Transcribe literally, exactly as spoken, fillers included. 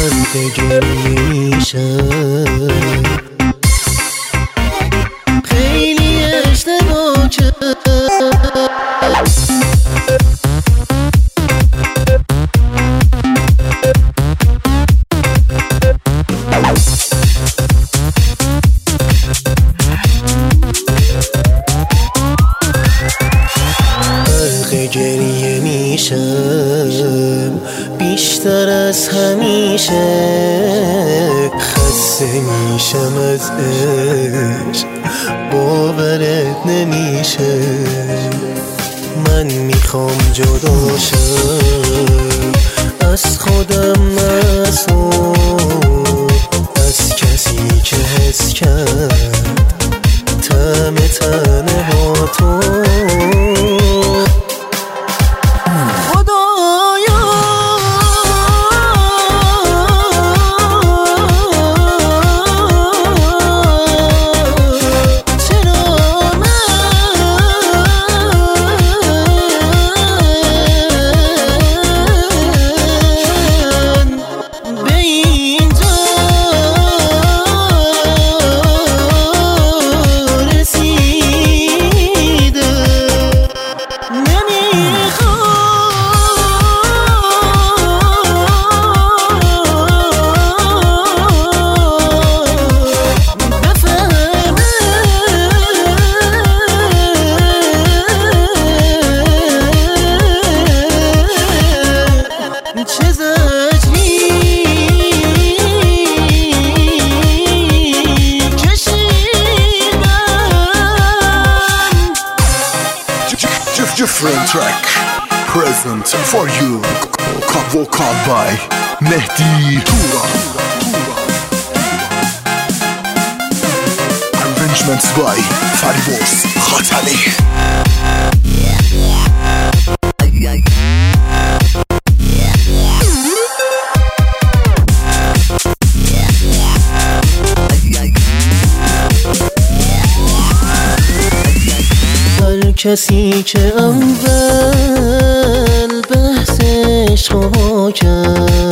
غرق گریه میشم. خیلی اشتباه کردم. گریه میشم بیشتر از همیشه. خسته میشم از عشق باورت نمیشه. من میخوام جدا شم از خودم معصوم، از کسی که حس کرد طعم تنهاتو. Different track present for you, vocal by Mehdi Turan. Arrangements by Fariboz Khatali. کسی که اول بحث عشق کرد